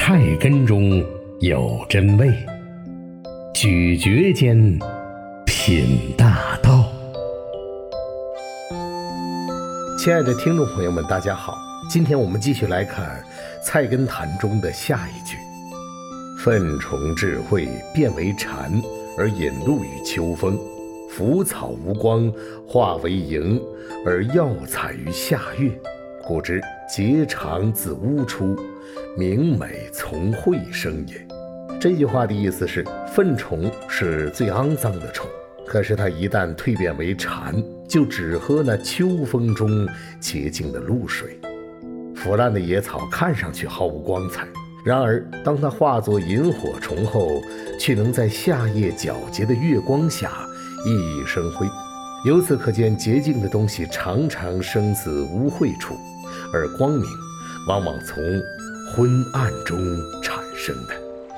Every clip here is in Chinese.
菜根中有真味，咀嚼间品大道。亲爱的听众朋友们，大家好，今天我们继续来看《菜根谭》中的下一句：粪虫智慧变为蝉，而引入于秋风，腐草无光，化为萤，而药采于夏月，故知节肠自乌出，明美从会生也。这句话的意思是，粪虫是最肮脏的虫，可是它一旦蜕变为蝉，就只喝那秋风中洁净的露水。腐烂的野草看上去毫无光彩，然而当它化作萤火虫后，却能在夏夜皎洁的月光下熠熠生辉。由此可见，洁净的东西常常生自污秽处，而光明往往从昏暗中产生的。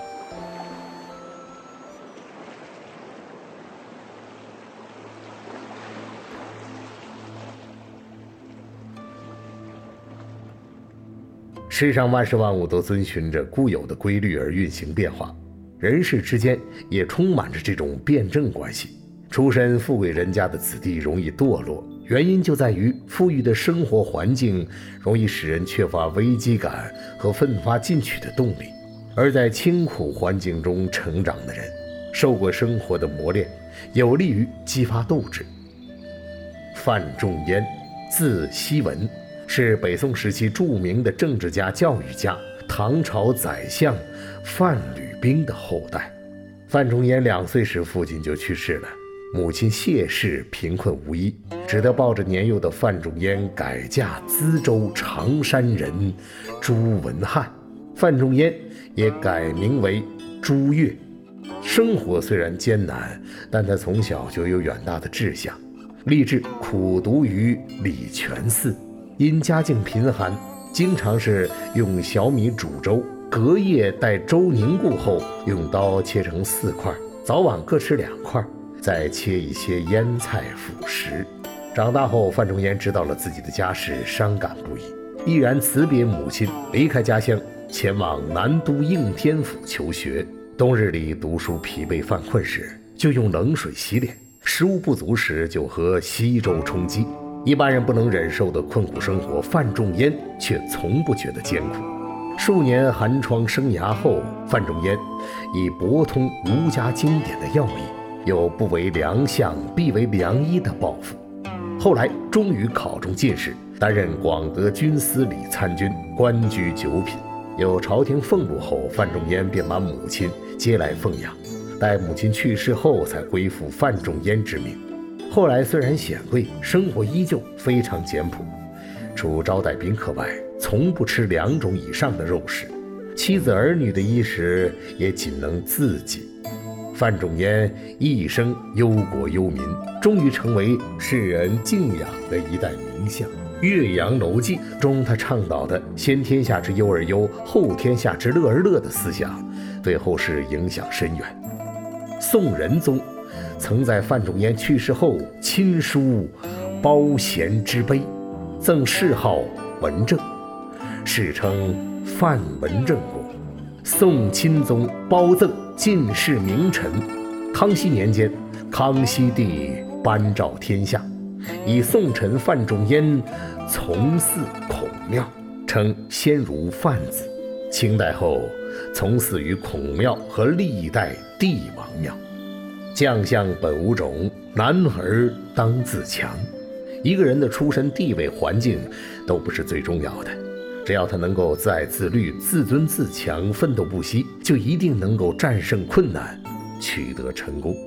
世上万事万物都遵循着固有的规律而运行变化，人世之间也充满着这种辩证关系。出身富贵人家的子弟容易堕落，原因就在于富裕的生活环境容易使人缺乏危机感和奋发进取的动力，而在清苦环境中成长的人，受过生活的磨练，有利于激发斗志。范仲淹，字希文，是北宋时期著名的政治家、教育家，唐朝宰相范吕冰的后代。范仲淹2岁时父亲就去世了，母亲谢氏贫困无依，只得抱着年幼的范仲淹改嫁淄州常山人朱文翰，范仲淹也改名为朱越。生活虽然艰难，但他从小就有远大的志向，立志苦读于礼泉寺。因家境贫寒，经常是用小米煮粥，隔夜待粥凝固后，用刀切成4块，早晚各吃2块，再切一些腌菜辅食。长大后，范仲淹知道了自己的家世，伤感不已，毅然辞别母亲，离开家乡，前往南都应天府求学。冬日里读书疲惫犯困时，就用冷水洗脸；食物不足时，就喝稀粥充饥。一般人不能忍受的困苦生活，范仲淹却从不觉得艰苦。数年寒窗生涯后，范仲淹已博通儒家经典的要义，有不为良相必为良医的抱负。后来终于考中进士，担任广德军司礼参军，官居9品。有朝廷俸禄后，范仲淹便把母亲接来奉养，待母亲去世后才归附范仲淹之名。后来虽然显贵，生活依旧非常简朴，除招待宾客外，从不吃2种以上的肉食，妻子儿女的衣食也仅能自给。范仲淹一生忧国忧民，终于成为世人敬仰的一代名相。《岳阳楼记》中他倡导的先天下之忧而忧，后天下之乐而乐的思想，对后世影响深远。宋仁宗曾在范仲淹去世后亲书褒贤之碑，赠谥号文正，世称范文正公。宋钦宗褒赠进士名臣。康熙年间，康熙帝颁诏天下，以宋臣范仲淹从祀孔庙，称先儒范子。清代后从祀于孔庙和历代帝王庙。将相本无种，男儿当自强。一个人的出身、地位、环境都不是最重要的，只要他能够自爱自律、自尊自强，奋斗不息，就一定能够战胜困难，取得成功。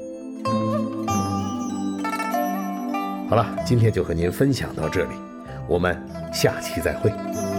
好了，今天就和您分享到这里，我们下期再会。